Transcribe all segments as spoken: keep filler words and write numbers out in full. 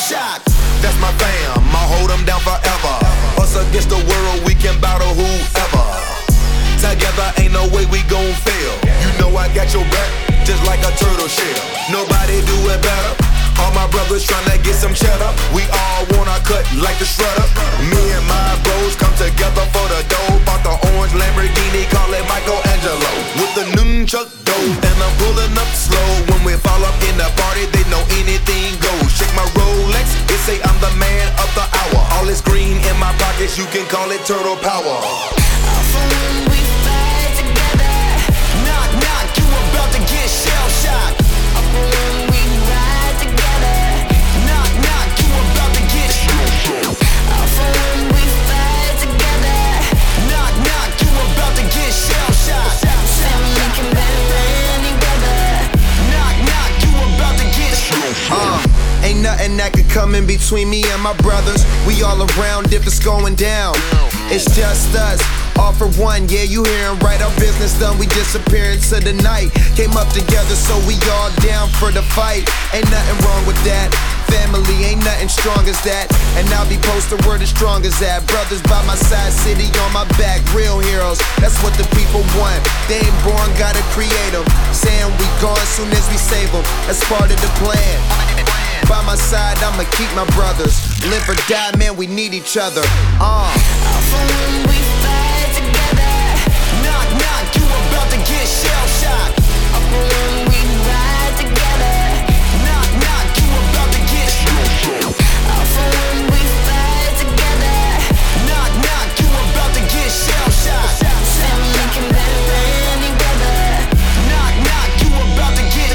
shocked. That's my fam, I'll hold them down forever. Us against the world, we can battle whoever. Together ain't no way we gon' fail. You know I got your back, just like a turtle shell. Nobody do it better. All my brothers tryna get some cheddar. We all wanna cut like the shredder. Me and my bros come together for the dough. Bought the orange Lamborghini, call it Michelangelo. With the nunchuck dough, and I'm pulling up slow. When we fall up in the party, they know anything goes. Shake my Rolex, it say I'm the man of the hour. All this green in my pockets, you can call it turtle power. When we fight together, knock knock, you about to get shell shocked. When we ride together, knock knock, you about to get shell shocked. When we fight together, knock knock, you about to get shell shocked. We can band together, knock knock, you about to get shell shocked. Uh, ain't nothing that could come in between me and my brothers. We all around if it's going down. It's just us. All for one, yeah, you hearin' right. Our business done, we disappear into the night. Came up together, so we all down for the fight. Ain't nothing wrong with that. Family ain't nothing strong as that. And I'll be posted where the strong is at. Brothers by my side, city on my back. Real heroes, that's what the people want. They ain't born, gotta create them. Saying we gone soon as we save them. That's part of the plan. By my side, I'ma keep my brothers. Live or die, man, we need each other. Uh. When we fight together, knock knock, you about to get shell shocked. When we ride together, knock knock, you about to get shell shocked. When we fight together, knock knock, you about to get shell shocked. We can band together, knock knock, you about to get.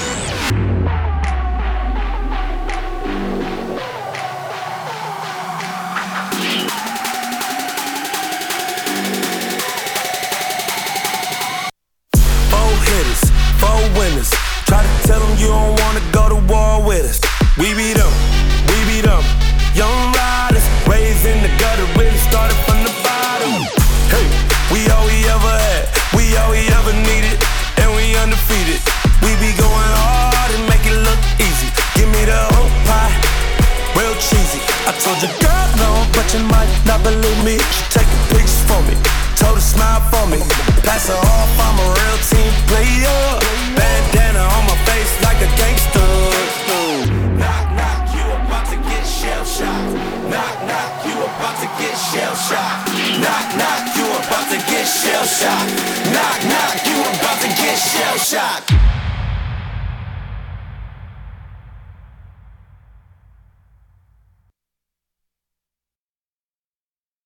Four winners. Try to tell them you don't wanna go to war with us. We beat them, we beat them. Young riders, raised in the gutter, really started from the bottom. Hey, we all we ever had, we all we ever needed, and we undefeated. We be going hard and make it look easy. Give me the whole pie, real cheesy. I told your girl no, but you might not believe me. She taking pictures for me, told her smile for me. Pass her off, I'm a real team player. Bandana on my face like a gangster. Knock, knock, you about to get shell shocked. Knock, knock, you about to get shell shocked. Knock, knock, you about to get shell shocked. Knock, knock, you about to get shell shocked.